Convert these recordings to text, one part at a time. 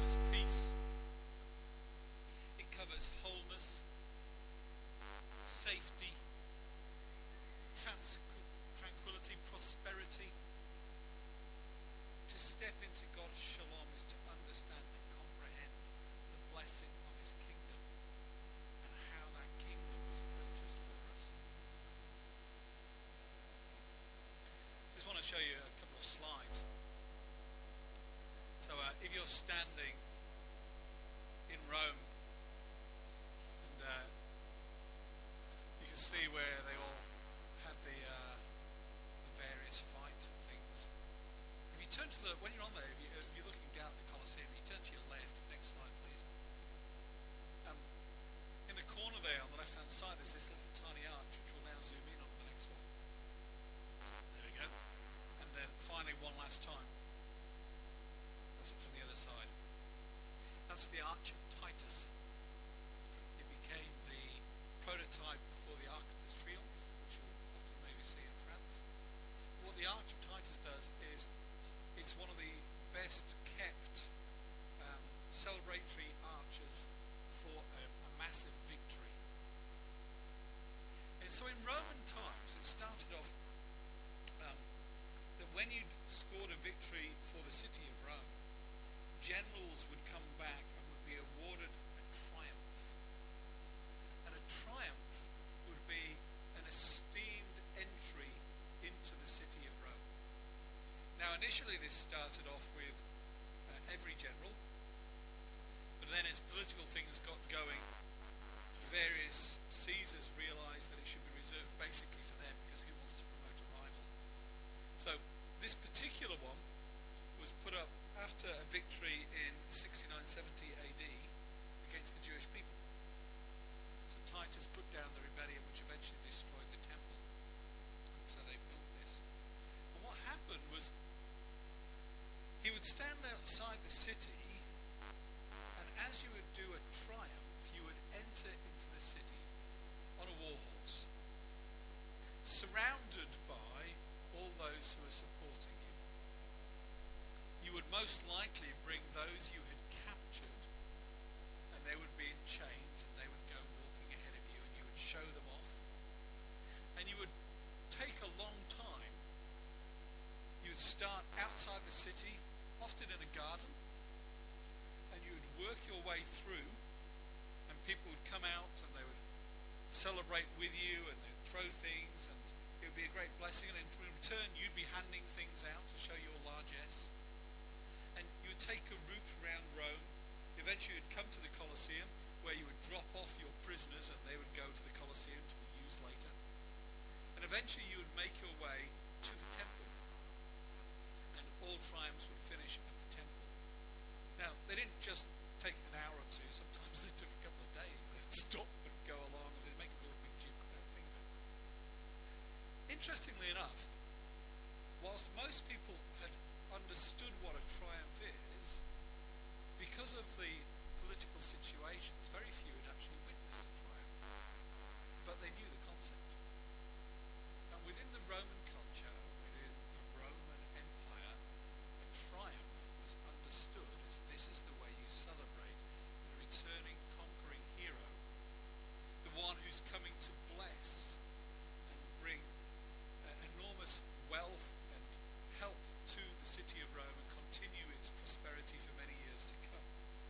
covers peace, it covers wholeness, safety, tranquility, prosperity. To step into God's shalom is to understand and comprehend the blessing of his kingdom and how that kingdom was purchased for us. Just want to show you a couple of slides. So if you're standing in Rome, and you can see where they all had the various fights and things. If you turn to when you're on there, if you're looking down at the Colosseum, you turn to your left. Next slide, please. In the corner there on the left-hand side, there's this little tiny arch, which will now zoom in on the next one. There we go. And then finally, one last time. That's it from the other side. That's the Arch of Titus. It became the prototype for the Arc de Triomphe, which you'll often maybe see in France. What the Arch of Titus does is it's one of the best kept celebratory arches for a massive victory. And so in Roman times, it started off that when you scored a victory for the city of Rome, generals would come back and would be awarded a triumph. And a triumph would be an esteemed entry into the city of Rome. Now initially this started off with every general, but then as political things got going, various Caesars realised that it should be reserved basically for them, because who wants to promote a rival? So this particular one was put up after a victory in 69-70 AD against the Jewish people. So Titus put down the rebellion which eventually destroyed the temple. And so they built this. And what happened was he would stand outside the city, and as you would do a triumph, you would enter into the city on a war horse, surrounded by all those who are supporting you. You would most likely bring those you had captured, and they would be in chains, and they would go walking ahead of you, and you would show them off. And you would take a long time. You would start outside the city, often in a garden, and you would work your way through, and people would come out and they would celebrate with you, and they'd throw things, and it would be a great blessing. And in return, you'd be handing things out to show your largesse. And you would take a route around Rome. Eventually you'd come to the Colosseum, where you would drop off your prisoners and they would go to the Colosseum to be used later. And eventually you would make your way to the temple. And all triumphs would finish at the temple. Now, they didn't just take an hour or two. Sometimes they took a couple of days. They'd stop and go along, and they'd make a real big thing of it. Interestingly enough, whilst most people had understood what a triumph is, because of the political situations, very few had actually witnessed a triumph. But they knew the concept. And within the Roman culture, within the Roman Empire, a triumph was understood as this is the way you celebrate the returning conquering hero, the one who's coming to bless and bring enormous wealth and help to the city of Rome and continue its prosperity for many years to come.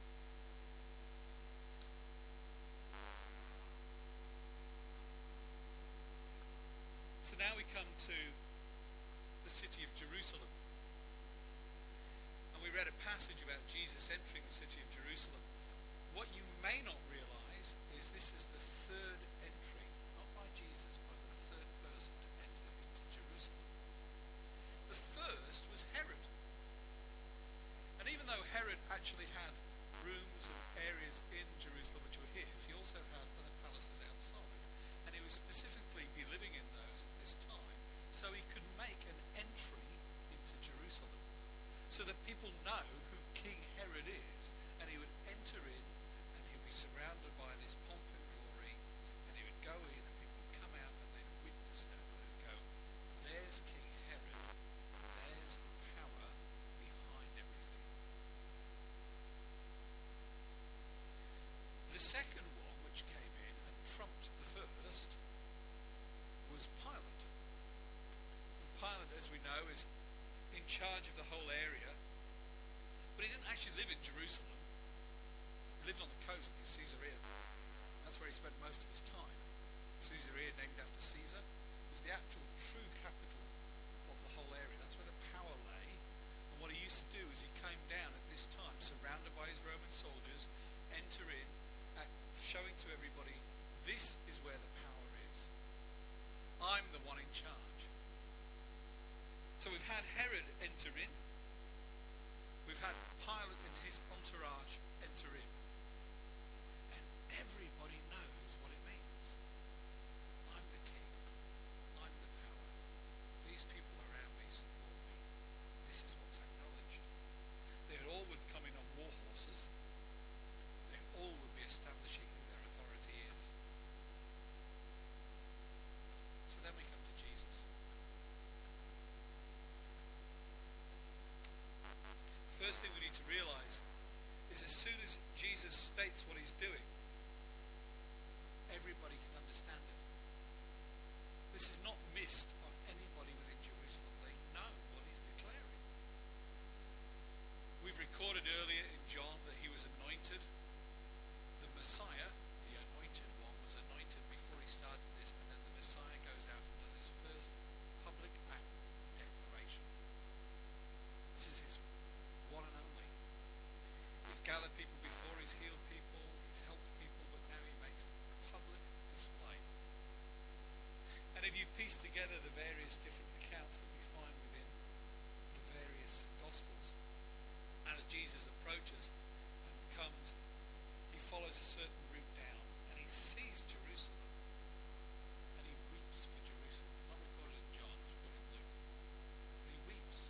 So now we come to the city of Jerusalem. And we read a passage about Jesus entering the city of Jerusalem. What you may not realise is this is the third entry, not by Jesus, but the third person to enter into Jerusalem. The first was Herod. And even though Herod actually had rooms and areas in Jerusalem which were his, he also had other palaces outside. And he would specifically be living in those at this time, so he could make an entry into Jerusalem, so that people know who King Herod is, and he would enter in, and he would be surrounded by this pomp and glory, and he would go in, and people would come out, and they would witness that, and they would go, there's King Herod, there's the power behind everything. as we know, is in charge of the whole area. But he didn't actually live in Jerusalem. He lived on the coast in Caesarea. That's where he spent most of his time. Caesarea, named after Caesar, was the actual true capital of the whole area. That's where the power lay. And what he used to do is he came down at this time, surrounded by his Roman soldiers, enter in, showing to everybody, this is where the power is. I'm the one in charge. So we've had Herod enter in. We've had Pilate and his entourage enter in. And everybody knows what it means. I'm the king. I'm the power. These people around me support me. This is what's acknowledged. They all would come in on war horses. They all would be establishing who their authority is. So then we come to Jesus. First thing we need to realize is as soon as Jesus states what he's doing, everybody can understand it. This is not missed on anybody within Jerusalem. They know what he's declaring. We've recorded earlier in John that he was anointed. The Messiah, the anointed one, was anointed before he started this, and then the Messiah goes out and does his first public act declaration. This is his one and only. He's gathered people before, he's healed people, he's helped people, but now he makes a public display. And if you piece together the various different accounts that we find within the various Gospels, as Jesus approaches and comes, he follows a certain route down and he sees Jerusalem and he weeps for Jerusalem. It's not recorded in John, it's recorded in Luke. But he weeps.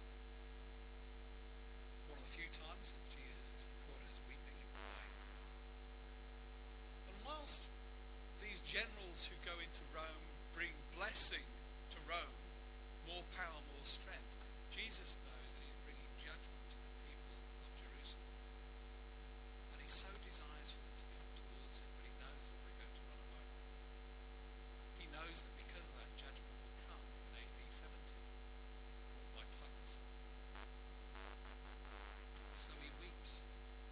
One of the few times that Jesus is recorded as weeping and crying. And whilst these generals who go into Rome bring blessing to Rome, more power, more strength, Jesus knows that he's bringing judgment to the people of Jerusalem. And he so desires for them to come towards him, but he knows that they're going to run away. He knows that because of that, judgment will come in AD 70, by Titus. So he weeps.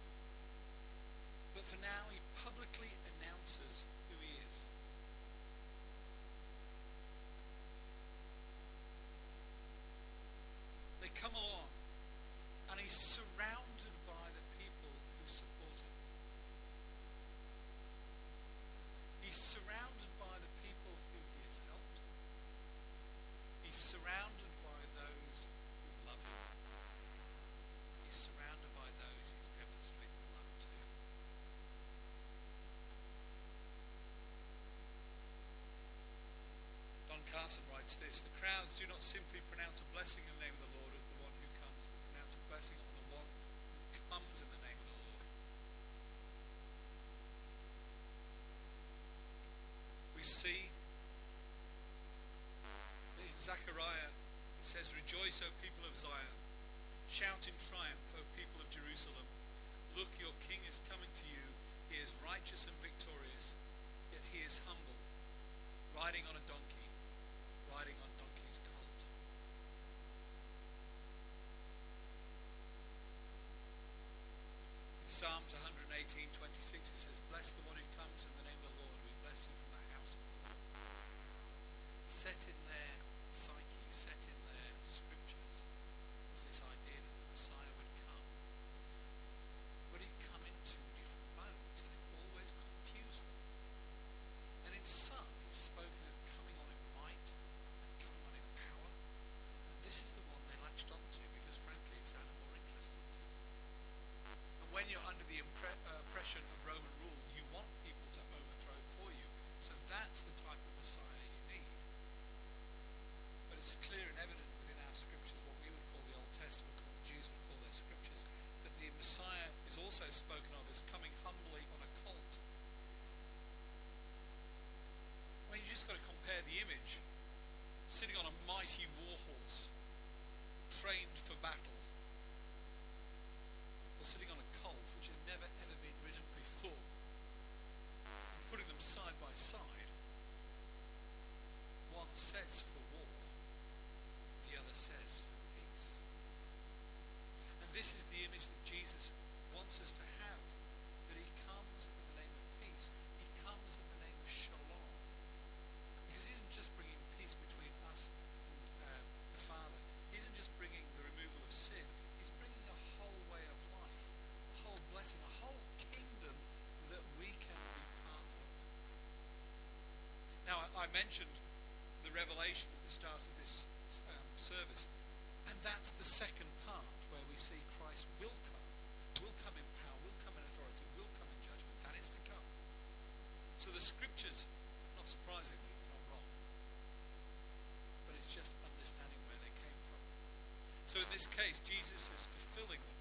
But for now, he publicly announces who he is. They come along, and he's surrounded by the people who support him. He's surrounded by the people who he has helped. He's surrounded by those who love him. He's surrounded by those he's demonstrated love to. Don Carson writes this: the crowds do not simply pronounce a blessing in the name of the Lord of the one who comes, but pronounce a blessing on the one who comes in the name of the Lord. We see that in Zechariah it says, "Rejoice, O people of Zion. Shout in triumph, O people of Jerusalem. Look, your king is coming to you. He is righteous and victorious, yet he is humble, riding on a donkey, riding on donkey's colt." In Psalms 118:26 it says, "Bless the one who comes in the name of the Lord. We bless you from the house of the Lord." Set in their psyche, set in their scriptures, was this idea that the Messiah would come. But he'd come in two different modes, and it always confused them. And in some, he's spoken of coming on in might, coming on in power. And this is the one they latched onto because, frankly, it sounded more interesting to them. And when you're under the oppression of Roman rule, you want people to overthrow it for you. So that's the type of Messiah you need. But it's clear and evident within our scriptures, what we would call the Old Testament, what the Jews would call their scriptures, that the Messiah is also spoken of as coming humbly on a colt. I mean, you just got to compare the image. Sitting on a mighty war horse, trained for battle, or sitting on a colt, which has never ever been ridden before. And putting them side by side, one says for war, the other says I mentioned the revelation at the start of this service, and that's the second part where we see Christ will come in power, will come in authority, will come in judgment. That is to come. So the scriptures, not surprisingly, are not wrong, but it's just understanding where they came from. So in this case, Jesus is fulfilling them.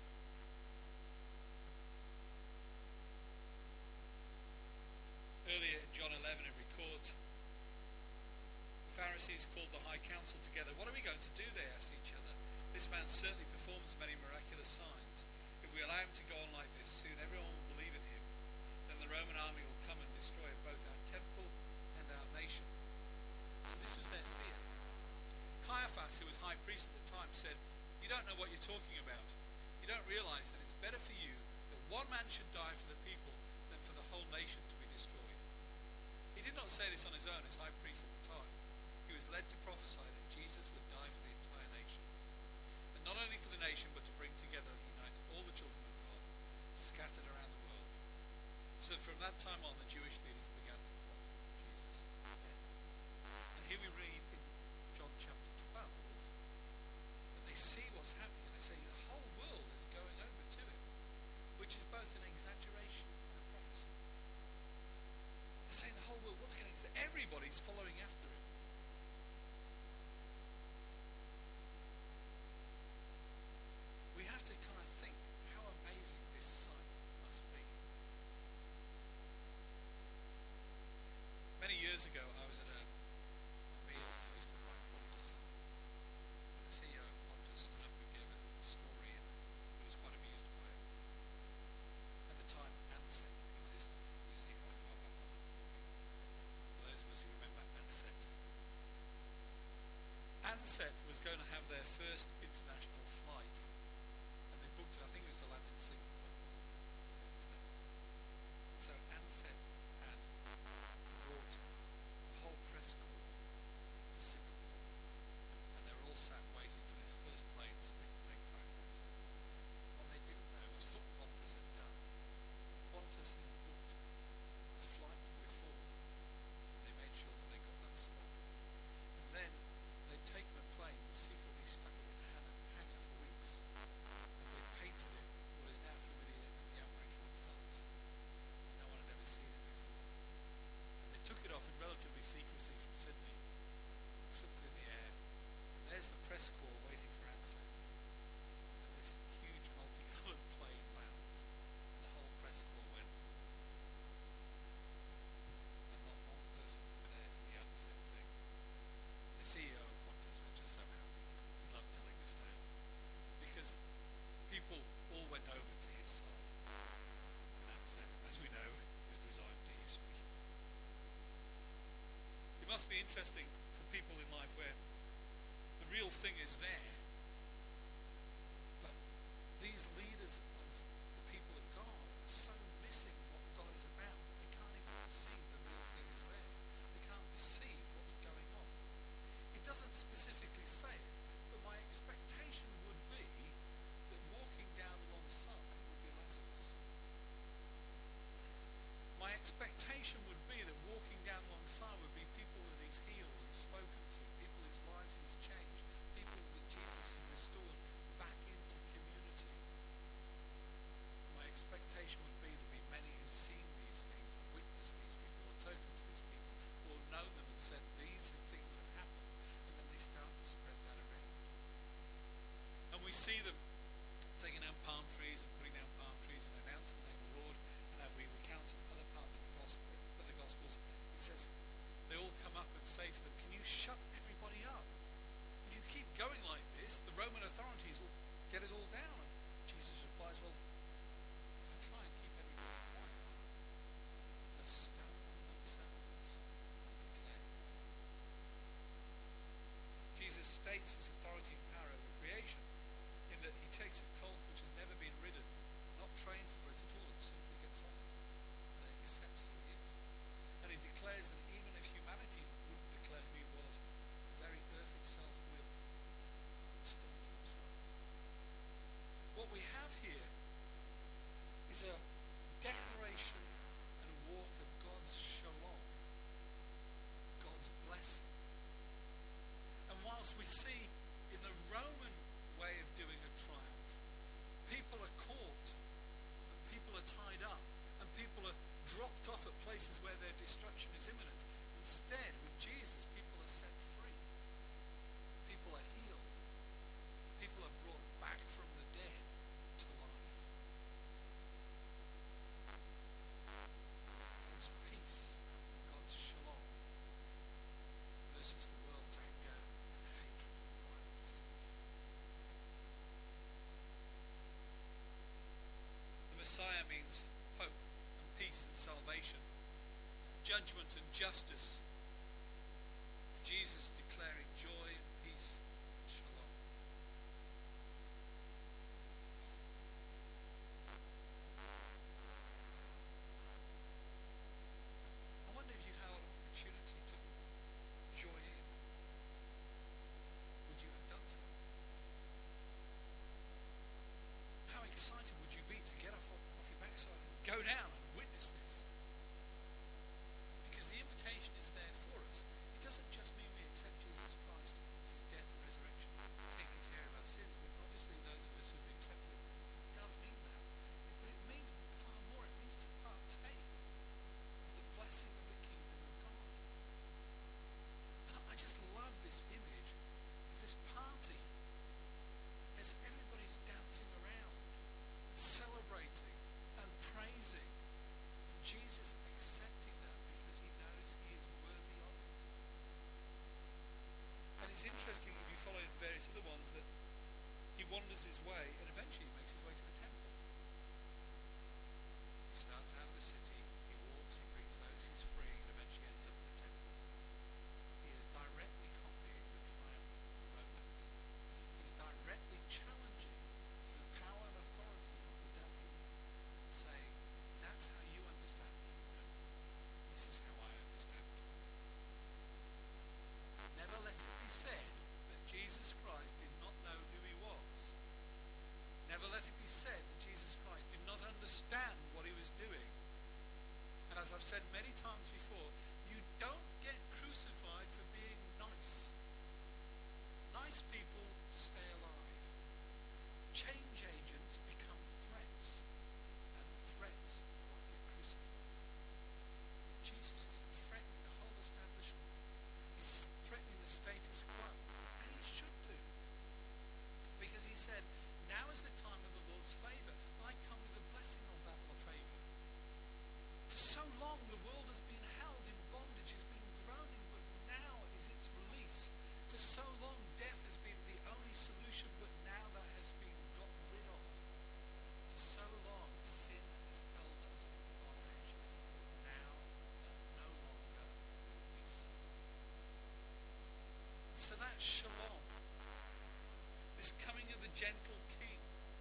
Earlier in John 11 it records, the Pharisees called the high council together. What are we going to do? They asked each other. This man certainly performs many miraculous signs. If we allow him to go on like this, soon everyone will believe in him. Then the Roman army will come and destroy both our temple and our nation. So this was their fear. Caiaphas, who was high priest at the time, said, "You don't know what you're talking about. You don't realize that it's better for you that one man should die for the people than for the whole nation to be destroyed." He did not say this on his own as high priest at the time. He was led to prophesy that Jesus would die for the entire nation. And not only for the nation, but to bring together and unite all the children of God scattered around the world. So from that time on, the Jewish leaders began to plot Jesus' death. And here we read in John chapter 12 that they see what's happening and they say the whole world is going over to him, which is both an exaggeration and a prophecy. They're saying the whole world, what can everybody's following after him. We have to kind of think how amazing this sight must be. Many years ago, I was at a meal hosted by Qantas. The CEO of Qantas stood up and gave a story, and he was quite amused by it. At the time, Ansett existed. You see how far back I'm looking. For those of us who remember Ansett. Ansett was going to have their first international flight, and they booked it, I think it was to land in Singapore. So Ansett had brought the whole press corps to Singapore, and they were all sat waiting for this first plane so they could take photos. What they didn't know was what Qantas had done. Qantas had booked a flight before, and they made sure that they got that spot. And then they'd taken a plane and secretly stuck it in a hangar for weeks, and they painted it what is now familiar in the Aboriginal colours. No one had ever seen it before. And they took it off in relatively secrecy from Sydney, flipped it in the air, and there's the press corps waiting for Ansett. And this huge multicoloured plane lands, and the whole press corps went. And not one person was there for the Ansett thing. And the CEO of Qantas was just so happy. He loved telling this tale. Because people all went over to his side. And Ansett, as we know, is resigned to history. It must be interesting for people in life where the real thing is there, but these leaders of the people of God are so missing what God is about. They can't even perceive the real thing is there. They can't perceive what's going on. It doesn't specifically say it, but my expectation would be that walking down alongside would be Lazarus. My expectation would be that walking down alongside would be people that he's healed and spoken to, people whose lives he's changed, people that Jesus has restored back into community. My expectation would be there'd be many who've seen these things and witnessed these people or spoken to these people or known them and said these are things that happen, and then they start to spread that around. And we see them taking down palm trees and putting down palm trees and announcing the name of the Lord. And as we recount in other parts of the Gospels, it says they all come up and say to them, "Can you shut everybody up? If you keep going like this, the Roman authorities will get us all down." And Jesus replies, "Well, I'll try and keep everybody quiet. The stones themselves will declare." Jesus states his authority and power over creation in that he takes a colt which has never been ridden, not trained for it at all, and simply gets on it and accepts who he is. And he declares that even if humanity wouldn't declare who he was, the very earth itself will. The stones themselves judgment and justice. Jesus declaring joy and peace and shalom. I wonder if you had an opportunity to join in. Would you have done so? How excited would you be to get off your backside and go down and witness this? Because the invitation is there for us. It doesn't just mean we accept Jesus Christ as his death and resurrection, taking care of our sins, but obviously those of us who've accepted it, it does mean that. But it means far more. It means to partake of the blessing of the kingdom of God. And I just love this image of this party as everybody's dancing around, celebrating and praising, and Jesus accepting that because he knows he is worthy of it. And it's interesting, if you follow various other ones, that he wanders his way and eventually makes his way to the temple. He starts out of the city, he walks, he brings those he's free, and eventually ends up at the temple. He is directly copying the triumph of the Romans. He's directly challenging the power and authority of the devil, saying, that's how you understand the kingdom. This is how I understand it. Never let it be said that Jesus Christ did not know who he was. Never let it be said that Jesus Christ did not understand what he was doing. And as I've said many times before, you don't get crucified for being nice. Nice people stay alive. Change agents become threats, and threats will get crucified. Jesus is threatening the whole establishment. He's threatening the status quo, and he should do, because he said, now is the time of the Lord's favour. I come with the blessing of that favour. For so long the world has been held in bondage, has been groaning, but now is its release. For so long death has been the only solution, but now that has been got rid of. For so long sin has held us in bondage, but now that no longer will be so. So that shalom, this coming of the gentle king,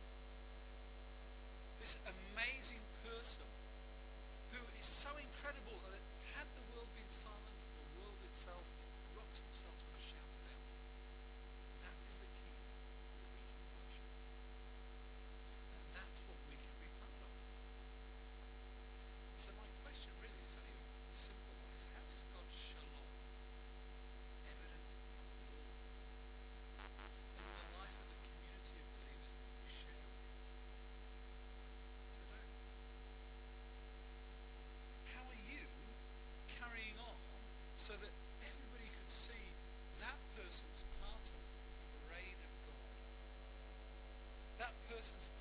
this amazing person who is so incredible that had the world been silent, the world itself, the rocks themselves would have shouted out. That is the king that we can worship. And that's what we can be part of. So my question really is only a simple one, is how is God's shalom evident in your life and in the life of the community of believers that we share with today? How are you carrying on so that everybody could see that person's part of the reign of God? That person's